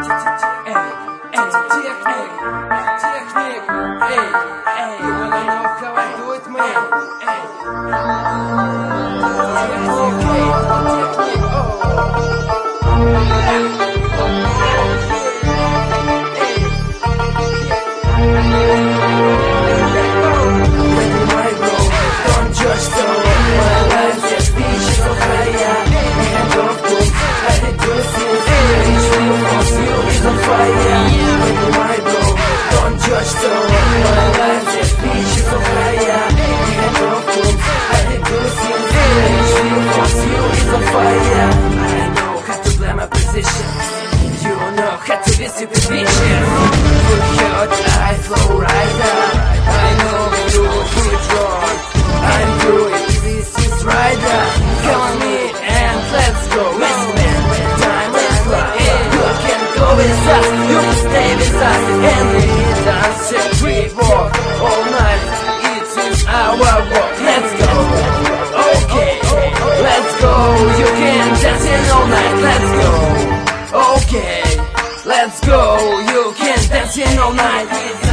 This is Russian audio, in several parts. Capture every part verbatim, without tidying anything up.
Let's go, you can dancing all night.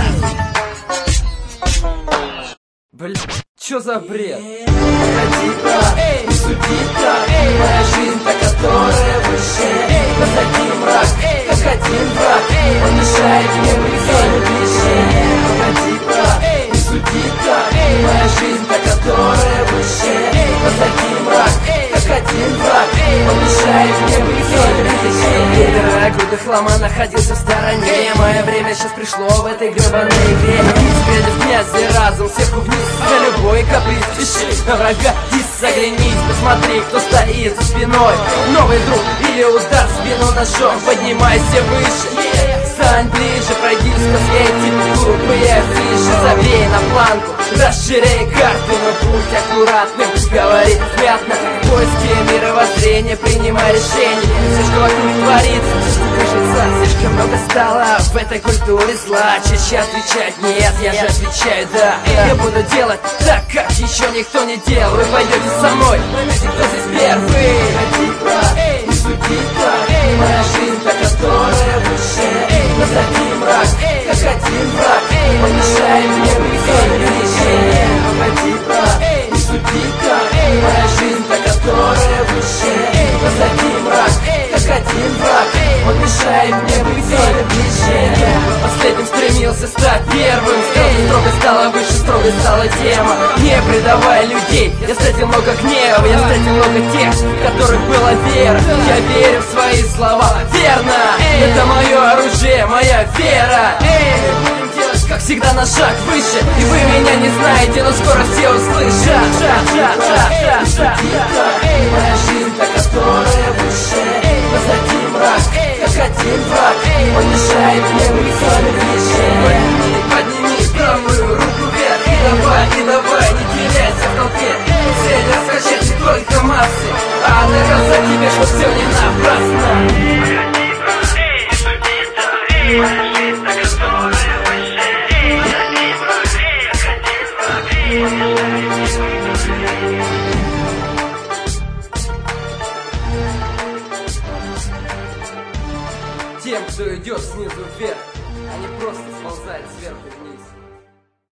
Бля, чё за бред? Ходи-ка, не суди-ка, моя жизнь-то, которая выше. Позади мрак, как один враг, он мешает мне быть ближе. Ходи-ка, не суди-ка, моя жизнь-то, которая выше. Позади мрак, как один враг, он мешает мне быть ближе. Лидера груды хлама находился в стороне. Мое время сейчас пришло в этой гребаной игре. Взгляд в грязь, разум сверху вниз. За любой каприз пиши на врага и заглянись. Посмотри, кто стоит за спиной. Новый друг или удар в спину ножом. Поднимайся выше, стань ближе. Пройди сквозь эти глупые афиши. Забей на планку, расширяй карту. Но будь аккуратным, говори внятно. В поиске мировоззрения принимай решение. Все, что вокруг творится, кажется, слишком много стало в этой культуре зла. Чаще отвечать нет, я же отвечаю да. Я буду делать так, как еще никто не делал. Вы пойдете со мной, поймете, кто здесь первый. Ходи-ка, не суди-ка, моя жизнь-то, которая выше. Позади мрак, как один враг, он мешает мне быть ближе. Ходи-ка, не суди-ка, моя жизнь-то, которая выше. Позади мрак, как один враг, он мешает мне быть ближе. Последним стремился стать первым. Сразу строго стала выше, строго стала тема. Не предавай людей, я встретил много гнева. Я встретил много тех, в которых была вера. Я верю в свои слова, верно. Это мое оружие, моя вера. Будем делать, как всегда, на шаг выше. И вы меня не знаете, но скоро все услышат. Моя жизнь-то, которая выше. Позади мрак, как один враг, он мешает мне быть ближе. Подними, подними правую руку вверх. И давай, и давай, не теряйся в толпе. Цель раскачать не только массы, а доказать тебе, что все не напрасно. Тем, кто идет снизу вверх, а не просто сползает сверху вниз.